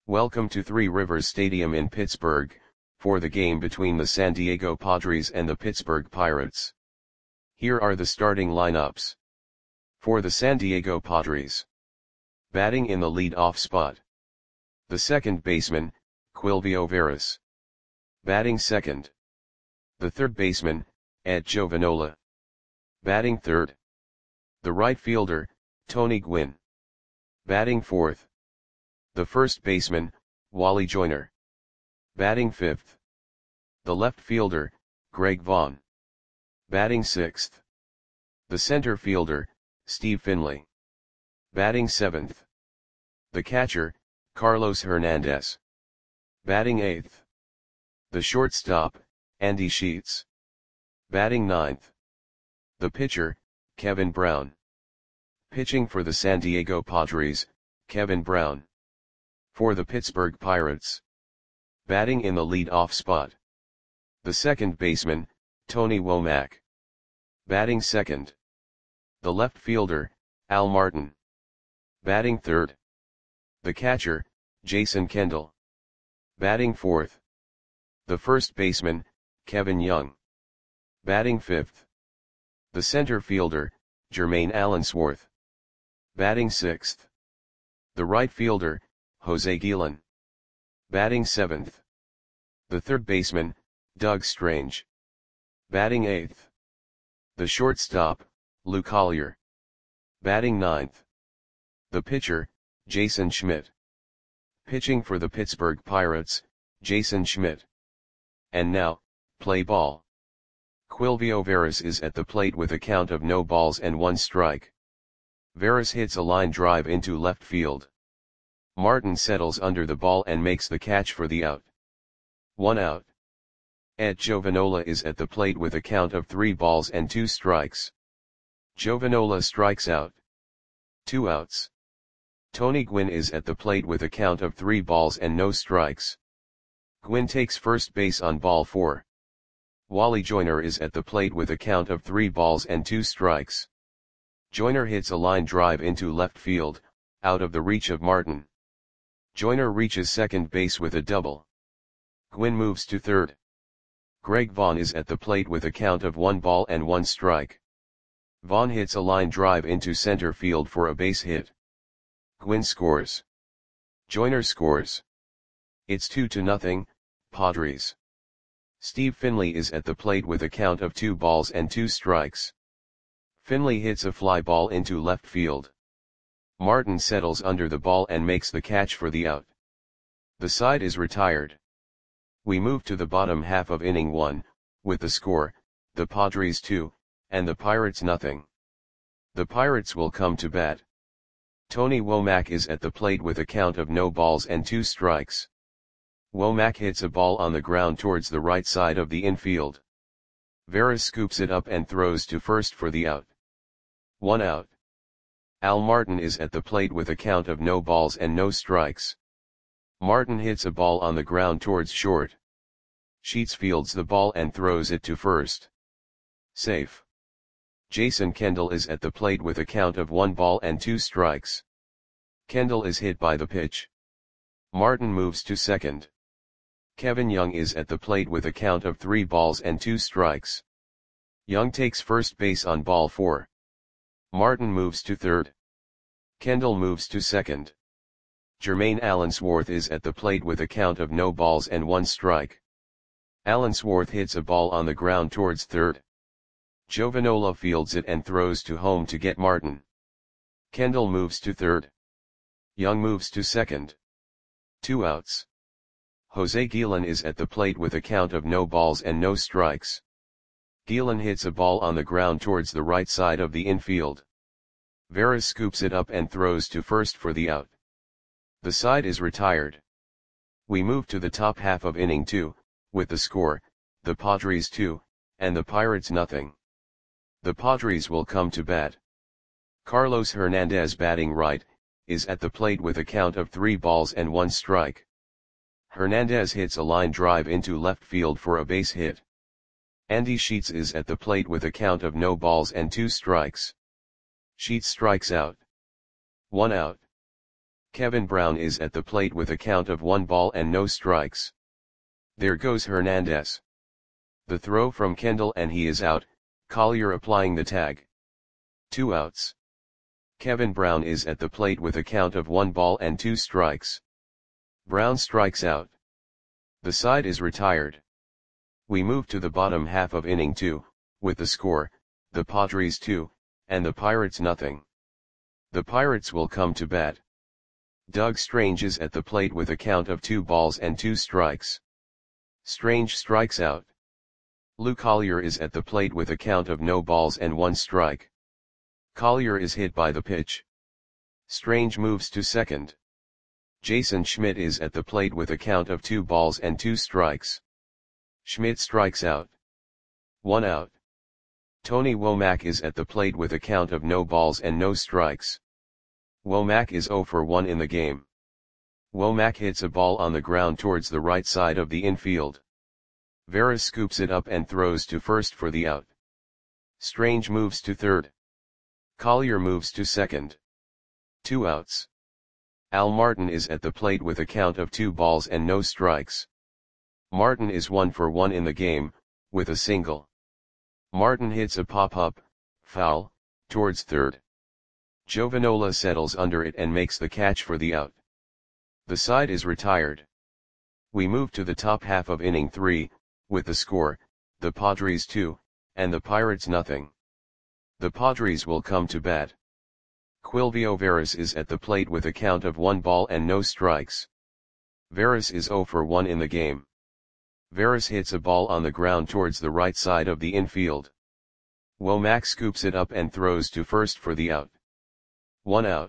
Welcome to Three Rivers Stadium in Pittsburgh, for the game between the San Diego Padres and the Pittsburgh Pirates. Here are the starting lineups. For the San Diego Padres. Batting in the lead-off spot. The second baseman, Quilvio Veras. Batting second. The third baseman, Ed Giovanola. Batting third. The right fielder, Tony Gwynn. Batting fourth. The first baseman, Wally Joyner. Batting fifth. The left fielder, Greg Vaughn. Batting sixth. The center fielder, Steve Finley. Batting seventh. The catcher, Carlos Hernandez. Batting eighth. The shortstop, Andy Sheets. Batting ninth. The pitcher, Kevin Brown. Pitching for the San Diego Padres, Kevin Brown. For the Pittsburgh Pirates. Batting in the lead-off spot. The second baseman, Tony Womack. Batting second. The left fielder, Al Martin. Batting third. The catcher, Jason Kendall. Batting fourth. The first baseman, Kevin Young. Batting fifth. The center fielder, Jermaine Allensworth. Batting sixth. The right fielder, Jose Guillen. Batting seventh. The third baseman, Doug Strange. Batting eighth. The shortstop, Lou Collier. Batting ninth. The pitcher, Jason Schmidt. Pitching for the Pittsburgh Pirates, Jason Schmidt. And now, play ball. Quilvio Veras is at the plate with a count of no balls and one strike. Veras hits a line drive into left field. Martin settles under the ball and makes the catch for the out. 1 out. Ed Giovanola is at the plate with a count of 3 balls and 2 strikes. Giovanola strikes out. 2 outs. Tony Gwynn is at the plate with a count of 3 balls and no strikes. Gwynn takes first base on ball 4. Wally Joyner is at the plate with a count of 3 balls and 2 strikes. Joyner hits a line drive into left field, out of the reach of Martin. Joyner reaches second base with a double. Gwynn moves to third. Greg Vaughn is at the plate with a count of 1 ball and 1 strike. Vaughn hits a line drive into center field for a base hit. Gwynn scores. Joyner scores. It's 2-0, Padres. Steve Finley is at the plate with a count of 2 balls and 2 strikes. Finley hits a fly ball into left field. Martin settles under the ball and makes the catch for the out. The side is retired. We move to the bottom half of inning 1, with the score, the Padres 2, and the Pirates nothing. The Pirates will come to bat. Tony Womack is at the plate with a count of no balls and 2 strikes. Womack hits a ball on the ground towards the right side of the infield. Veras scoops it up and throws to first for the out. 1 out. Al Martin is at the plate with a count of no balls and no strikes. Martin hits a ball on the ground towards short. Sheets fields the ball and throws it to first. Safe. Jason Kendall is at the plate with a count of 1 ball and 2 strikes. Kendall is hit by the pitch. Martin moves to second. Kevin Young is at the plate with a count of 3 balls and 2 strikes. Young takes first base on ball 4. Martin moves to third. Kendall moves to second. Jermaine Allensworth is at the plate with a count of no balls and 1 strike. Allensworth hits a ball on the ground towards third. Giovanola fields it and throws to home to get Martin. Kendall moves to third. Young moves to second. 2 outs. Jose Guillen is at the plate with a count of no balls and no strikes. Guillen hits a ball on the ground towards the right side of the infield. Veras scoops it up and throws to first for the out. The side is retired. We move to the top half of inning 2, with the score, the Padres 2, and the Pirates nothing. The Padres will come to bat. Carlos Hernandez batting right, is at the plate with a count of 3 balls and 1 strike. Hernandez hits a line drive into left field for a base hit. Andy Sheets is at the plate with a count of no balls and 2 strikes. Sheets strikes out. 1 out. Kevin Brown is at the plate with a count of 1 ball and no strikes. There goes Hernandez. The throw from Kendall and he is out, Collier applying the tag. 2 outs. Kevin Brown is at the plate with a count of 1 ball and 2 strikes. Brown strikes out. The side is retired. We move to the bottom half of inning 2, with the score, the Padres 2, and the Pirates nothing. The Pirates will come to bat. Doug Strange is at the plate with a count of 2 balls and 2 strikes. Strange strikes out. Lou Collier is at the plate with a count of no balls and 1 strike. Collier is hit by the pitch. Strange moves to second. Jason Schmidt is at the plate with a count of 2 balls and 2 strikes. Schmidt strikes out. 1 out. Tony Womack is at the plate with a count of no balls and no strikes. Womack is 0 for 1 in the game. Womack hits a ball on the ground towards the right side of the infield. Veras scoops it up and throws to first for the out. Strange moves to third. Collier moves to second. 2 outs. Al Martin is at the plate with a count of 2 balls and no strikes. Martin is 1 for 1 in the game, with a single. Martin hits a pop-up, foul, towards third. Jovanola settles under it and makes the catch for the out. The side is retired. We move to the top half of inning 3, with the score, the Padres 2, and the Pirates nothing. The Padres will come to bat. Quilvio Veras is at the plate with a count of 1 ball and no strikes. Veras is 0 for 1 in the game. Veras hits a ball on the ground towards the right side of the infield. Womack scoops it up and throws to first for the out. 1 out.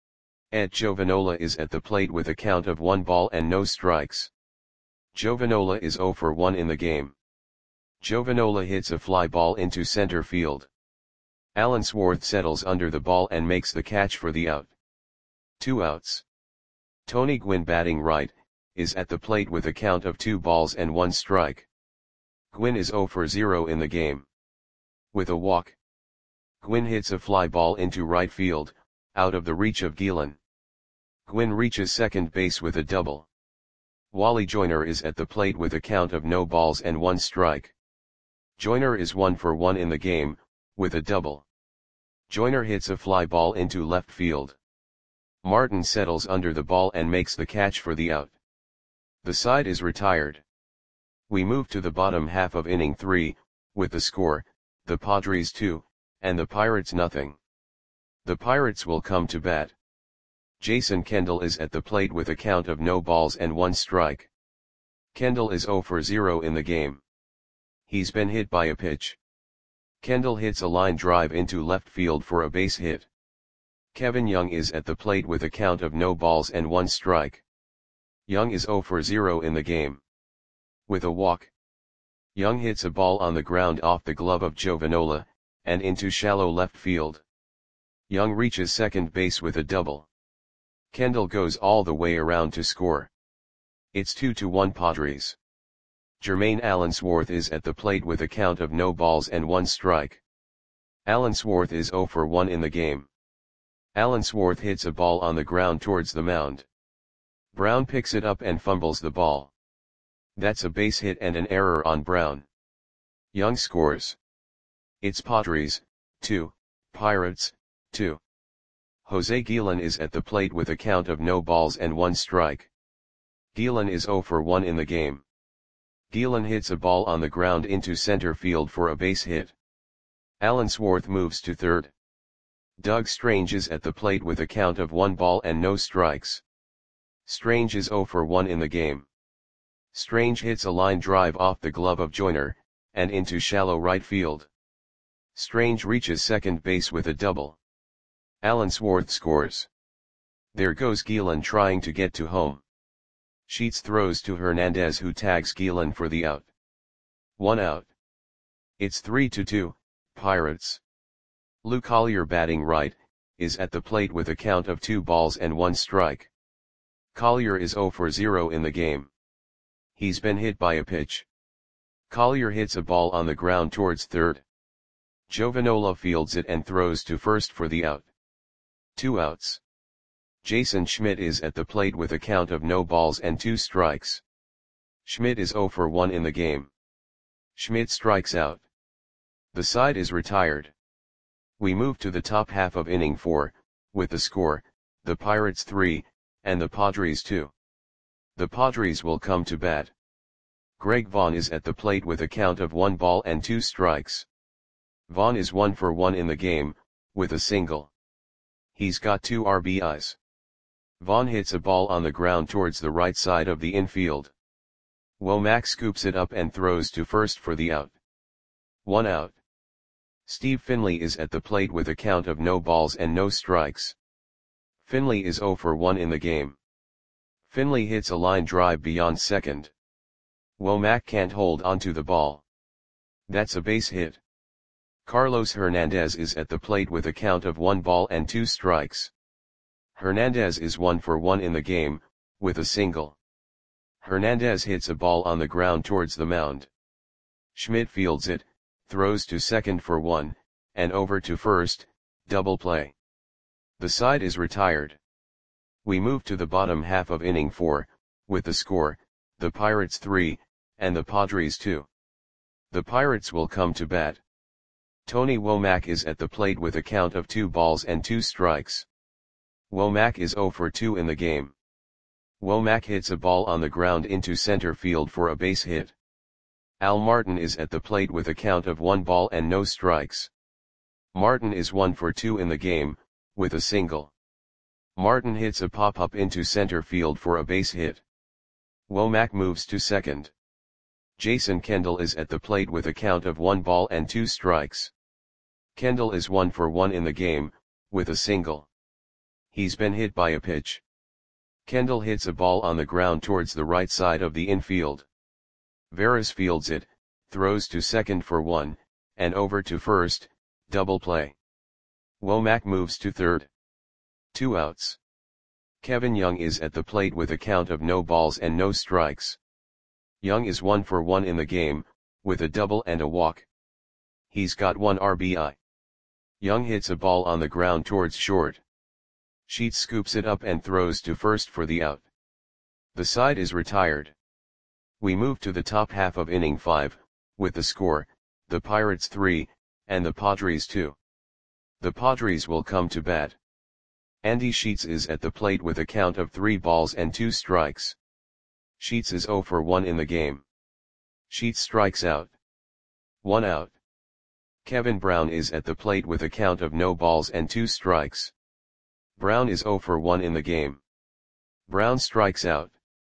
Ed Jovanola is at the plate with a count of 1 ball and no strikes. Jovanola is 0 for 1 in the game. Jovanola hits a fly ball into center field. Allensworth settles under the ball and makes the catch for the out. 2 outs. Tony Gwynn batting right, is at the plate with a count of 2 balls and 1 strike. Gwynn is 0 for 0 in the game. With a walk. Gwynn hits a fly ball into right field, out of the reach of Gielan. Gwynn reaches second base with a double. Wally Joyner is at the plate with a count of no balls and 1 strike. Joyner is 1 for 1 in the game, with a double. Joyner hits a fly ball into left field. Martin settles under the ball and makes the catch for the out. The side is retired. We move to the bottom half of inning 3, with the score, the Padres 2, and the Pirates nothing. The Pirates will come to bat. Jason Kendall is at the plate with a count of no balls and 1 strike. Kendall is 0 for 0 in the game. He's been hit by a pitch. Kendall hits a line drive into left field for a base hit. Kevin Young is at the plate with a count of no balls and 1 strike. Young is 0 for 0 in the game. With a walk. Young hits a ball on the ground off the glove of Jovanola, and into shallow left field. Young reaches second base with a double. Kendall goes all the way around to score. It's 2-1 Padres. Jermaine Allensworth is at the plate with a count of no balls and 1 strike. Allensworth is 0 for 1 in the game. Allensworth hits a ball on the ground towards the mound. Brown picks it up and fumbles the ball. That's a base hit and an error on Brown. Young scores. It's Padres, 2, Pirates, 2. Jose Gielan is at the plate with a count of no balls and 1 strike. Gielan is 0 for 1 in the game. Gielan hits a ball on the ground into center field for a base hit. Allensworth moves to third. Doug Strange is at the plate with a count of 1 ball and no strikes. Strange is 0 for 1 in the game. Strange hits a line drive off the glove of Joyner, and into shallow right field. Strange reaches second base with a double. Allensworth scores. There goes Gielan trying to get to home. Sheets throws to Hernandez who tags Gielan for the out. 1 out. It's 3-2, Pirates. Lou Collier batting right, is at the plate with a count of 2 balls and 1 strike. Collier is 0 for 0 in the game. He's been hit by a pitch. Collier hits a ball on the ground towards third. Jovanola fields it and throws to first for the out. 2 outs. Jason Schmidt is at the plate with a count of no balls and 2 strikes. Schmidt is 0 for 1 in the game. Schmidt strikes out. The side is retired. We move to the top half of inning 4, with the score, the Pirates 3, and the Padres 2. The Padres will come to bat. Greg Vaughn is at the plate with a count of 1 ball and 2 strikes. Vaughn is 1 for 1 in the game, with a single. He's got 2 RBIs. Vaughn hits a ball on the ground towards the right side of the infield. Womack scoops it up and throws to first for the out. 1 out. Steve Finley is at the plate with a count of no balls and no strikes. Finley is 0 for 1 in the game. Finley hits a line drive beyond second. Womack can't hold onto the ball. That's a base hit. Carlos Hernandez is at the plate with a count of 1 ball and 2 strikes. Hernandez is 1 for 1 in the game, with a single. Hernandez hits a ball on the ground towards the mound. Schmidt fields it, throws to second for 1, and over to first, double play. The side is retired. We move to the bottom half of inning 4, with the score, the Pirates 3, and the Padres 2. The Pirates will come to bat. Tony Womack is at the plate with a count of 2 balls and 2 strikes. Womack is 0 for 2 in the game. Womack hits a ball on the ground into center field for a base hit. Al Martin is at the plate with a count of 1 ball and no strikes. Martin is 1 for 2 in the game, with a single. Martin hits a pop-up into center field for a base hit. Womack moves to second. Jason Kendall is at the plate with a count of 1 ball and 2 strikes. Kendall is 1 for 1 in the game, with a single. He's been hit by a pitch. Kendall hits a ball on the ground towards the right side of the infield. Veras fields it, throws to second for 1, and over to first, double play. Womack moves to third. 2 outs. Kevin Young is at the plate with a count of no balls and no strikes. Young is 1 for 1 in the game, with a double and a walk. He's got 1 RBI. Young hits a ball on the ground towards short. Sheets scoops it up and throws to first for the out. The side is retired. We move to the top half of inning 5, with the score, the Pirates 3, and the Padres 2. The Padres will come to bat. Andy Sheets is at the plate with a count of 3 balls and 2 strikes. Sheets is 0 for 1 in the game. Sheets strikes out. 1 out. Kevin Brown is at the plate with a count of no balls and 2 strikes. Brown is 0 for 1 in the game. Brown strikes out.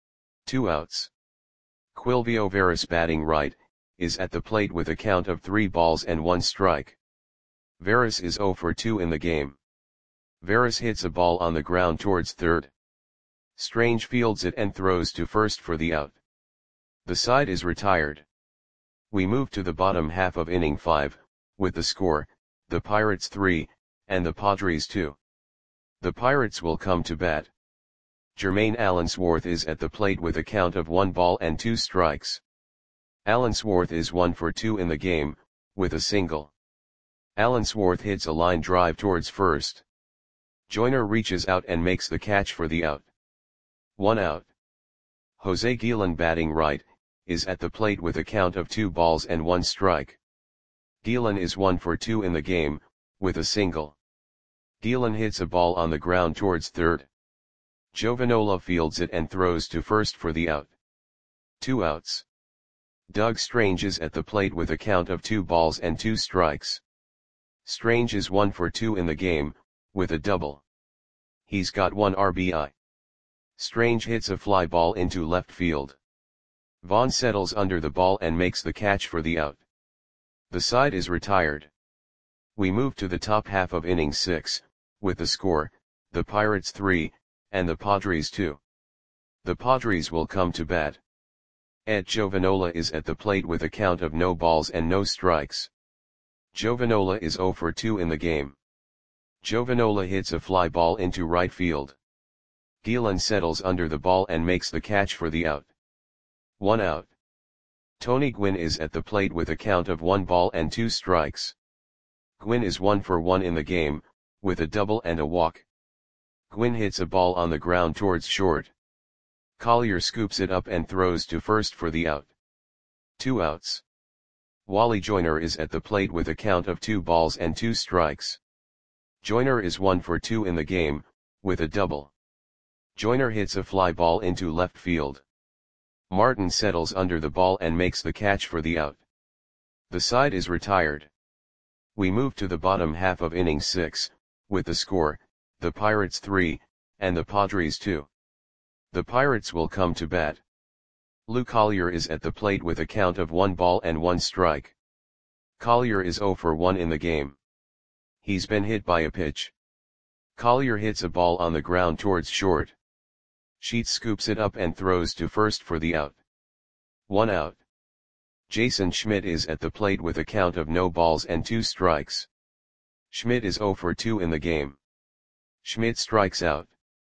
2 outs. Quilvio Veras batting right, is at the plate with a count of 3 balls and 1 strike. Veras is 0 for 2 in the game. Veras hits a ball on the ground towards third. Strange fields it and throws to first for the out. The side is retired. We move to the bottom half of inning 5, with the score, the Pirates 3, and the Padres 2. The Pirates will come to bat. Jermaine Allensworth is at the plate with a count of 1 ball and 2 strikes. Allensworth is 1 for 2 in the game, with a single. Allensworth hits a line drive towards first. Joyner reaches out and makes the catch for the out. 1 out. Jose Guillen batting right, is at the plate with a count of 2 balls and 1 strike. Guillen is 1 for 2 in the game, with a single. Guillen hits a ball on the ground towards third. Jovanola fields it and throws to first for the out. 2 outs. Doug Strange is at the plate with a count of 2 balls and 2 strikes. Strange is 1 for 2 in the game, with a double. He's got 1 RBI. Strange hits a fly ball into left field. Vaughn settles under the ball and makes the catch for the out. The side is retired. We move to the top half of inning 6, with the score, the Pirates 3, and the Padres 2. The Padres will come to bat. Ed Jovanola is at the plate with a count of no balls and no strikes. Jovanola is 0 for 2 in the game. Jovanola hits a fly ball into right field. Guillen settles under the ball and makes the catch for the out. 1 out. Tony Gwynn is at the plate with a count of 1 ball and 2 strikes. Gwynn is 1 for 1 in the game, with a double and a walk. Gwynn hits a ball on the ground towards short. Collier scoops it up and throws to first for the out. 2 outs. Wally Joyner is at the plate with a count of 2 balls and 2 strikes. Joyner is 1 for 2 in the game, with a double. Joyner hits a fly ball into left field. Martin settles under the ball and makes the catch for the out. The side is retired. We move to the bottom half of inning 6, with the score, the Pirates 3, and the Padres 2. The Pirates will come to bat. Lou Collier is at the plate with a count of 1 ball and 1 strike. Collier is 0 for 1 in the game. He's been hit by a pitch. Collier hits a ball on the ground towards short. Sheets scoops it up and throws to first for the out. 1 out. Jason Schmidt is at the plate with a count of no balls and 2 strikes. Schmidt is 0 for 2 in the game. Schmidt strikes out.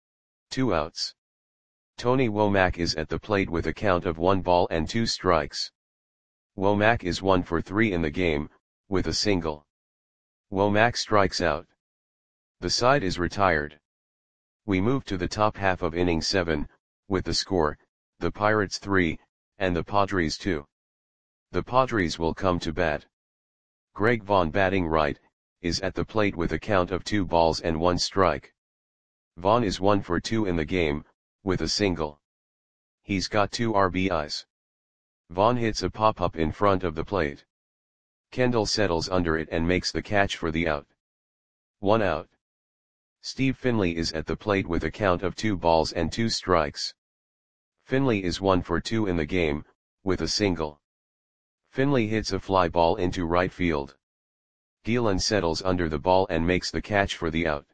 2 outs. Tony Womack is at the plate with a count of 1 ball and 2 strikes. Womack is 1 for 3 in the game, with a single. Womack strikes out. The side is retired. We move to the top half of inning 7, with the score, the Pirates 3, and the Padres 2. The Padres will come to bat. Greg Vaughn, batting right, is at the plate with a count of 2 balls and 1 strike. Vaughn is 1 for 2 in the game, with a single. He's got 2 RBIs. Vaughn hits a pop-up in front of the plate. Kendall settles under it and makes the catch for the out. 1 out. Steve Finley is at the plate with a count of 2 balls and 2 strikes. Finley is 1 for 2 in the game, with a single. Finley hits a fly ball into right field. Gielan settles under the ball and makes the catch for the out.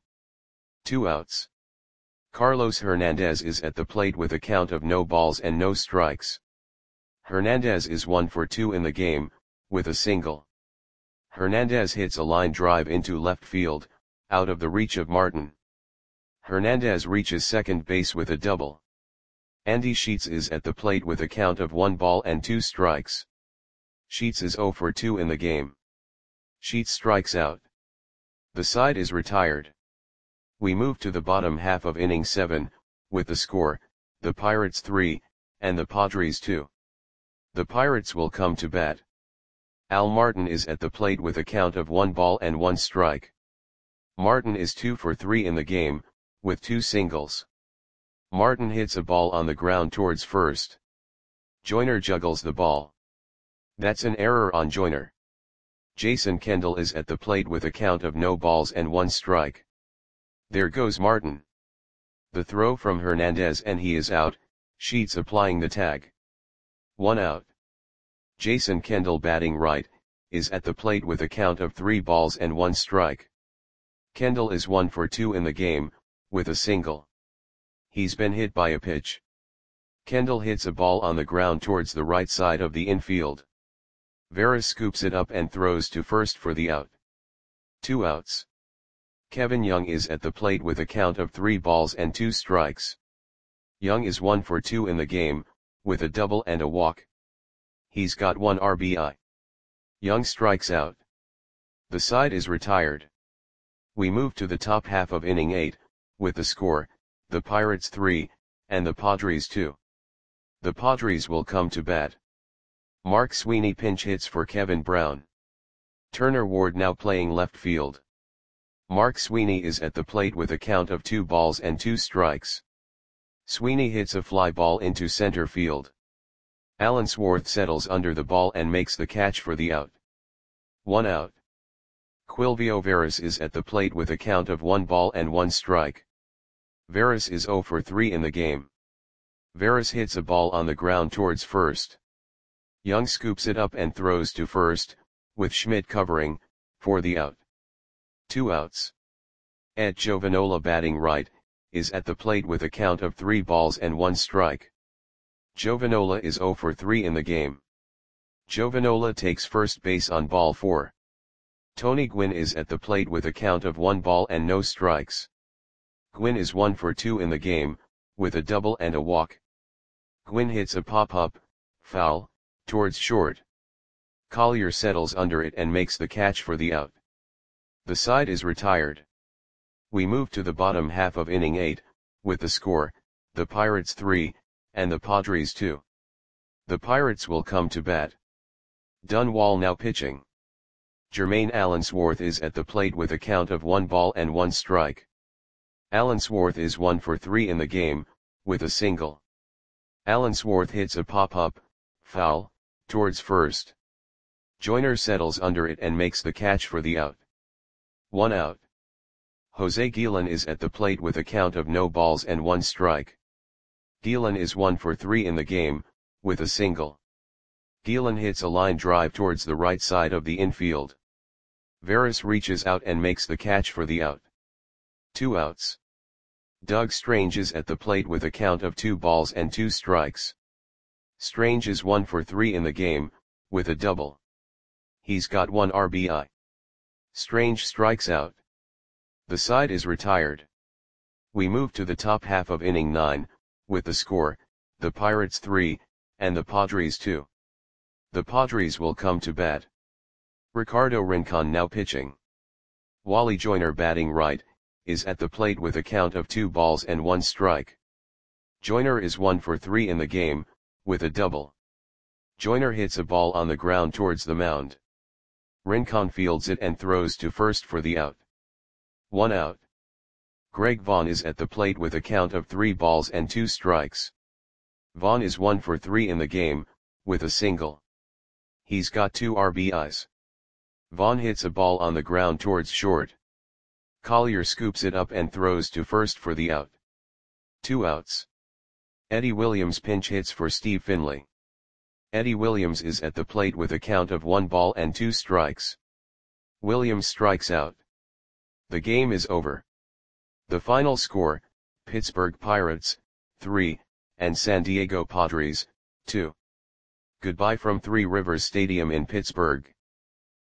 2 outs. Carlos Hernandez is at the plate with a count of no balls and no strikes. Hernandez is 1 for 2 in the game, with a single. Hernandez hits a line drive into left field, out of the reach of Martin. Hernandez reaches second base with a double. Andy Sheets is at the plate with a count of 1 ball and 2 strikes. Sheets is 0 for 2 in the game. Sheets strikes out. The side is retired. We move to the bottom half of inning 7, with the score, the Pirates 3, and the Padres 2. The Pirates will come to bat. Al Martin is at the plate with a count of 1 ball and 1 strike. Martin is 2 for 3 in the game, with 2 singles. Martin hits a ball on the ground towards first. Joyner juggles the ball. That's an error on Joyner. Jason Kendall is at the plate with a count of no balls and 1 strike. There goes Martin. The throw from Hernandez and he is out, Sheets applying the tag. 1 out. Jason Kendall, batting right, is at the plate with a count of 3 balls and 1 strike. Kendall is 1 for 2 in the game, with a single. He's been hit by a pitch. Kendall hits a ball on the ground towards the right side of the infield. Veras scoops it up and throws to first for the out. 2 outs. Kevin Young is at the plate with a count of 3 balls and 2 strikes. Young is 1 for 2 in the game, with a double and a walk. He's got 1 RBI. Young strikes out. The side is retired. We move to the top half of inning 8, with the score, the Pirates 3, and the Padres 2. The Padres will come to bat. Mark Sweeney pinch hits for Kevin Brown. Turner Ward now playing left field. Mark Sweeney is at the plate with a count of 2 balls and 2 strikes. Sweeney hits a fly ball into center field. Alan Swarth settles under the ball and makes the catch for the out. 1 out. Quilvio Veras is at the plate with a count of 1 ball and 1 strike. Veras is 0 for 3 in the game. Veras hits a ball on the ground towards first. Young scoops it up and throws to first, with Schmidt covering, for the out. 2 outs. Ed Giovanola, batting right, is at the plate with a count of 3 balls and 1 strike. Giovanola is 0 for 3 in the game. Giovanola takes first base on ball 4. Tony Gwynn is at the plate with a count of 1 ball and no strikes. Gwynn is 1 for 2 in the game, with a double and a walk. Gwynn hits a pop-up, foul, towards short. Collier settles under it and makes the catch for the out. The side is retired. We move to the bottom half of inning 8, with the score, the Pirates 3, and the Padres 2. The Pirates will come to bat. Dunwall now pitching. Jermaine Allensworth is at the plate with a count of 1 ball and 1 strike. Allensworth is 1 for 3 in the game, with a single. Allensworth hits a pop-up, foul, towards first. Joyner settles under it and makes the catch for the out. 1 out. Jose Guillen is at the plate with a count of no balls and 1 strike. Guillen is 1 for 3 in the game, with a single. Guillen hits a line drive towards the right side of the infield. Veras reaches out and makes the catch for the out. 2 outs. Doug Strange is at the plate with a count of 2 balls and 2 strikes. Strange is 1 for 3 in the game, with a double. He's got 1 RBI. Strange strikes out. The side is retired. We move to the top half of inning 9, with the score, the Pirates 3, and the Padres 2. The Padres will come to bat. Ricardo Rincon now pitching. Wally Joyner batting right, is at the plate with a count of 2 balls and 1 strike. Joyner is 1 for 3 in the game, with a double. Joyner hits a ball on the ground towards the mound. Rincon fields it and throws to first for the out. 1 out. Greg Vaughn is at the plate with a count of 3 balls and 2 strikes. Vaughn is 1 for 3 in the game, with a single. He's got 2 RBIs. Vaughn hits a ball on the ground towards short. Collier scoops it up and throws to first for the out. 2 outs. Eddie Williams pinch hits for Steve Finley. Eddie Williams is at the plate with a count of 1 ball and 2 strikes. Williams strikes out. The game is over. The final score, Pittsburgh Pirates, 3, and San Diego Padres, 2. Goodbye from Three Rivers Stadium in Pittsburgh.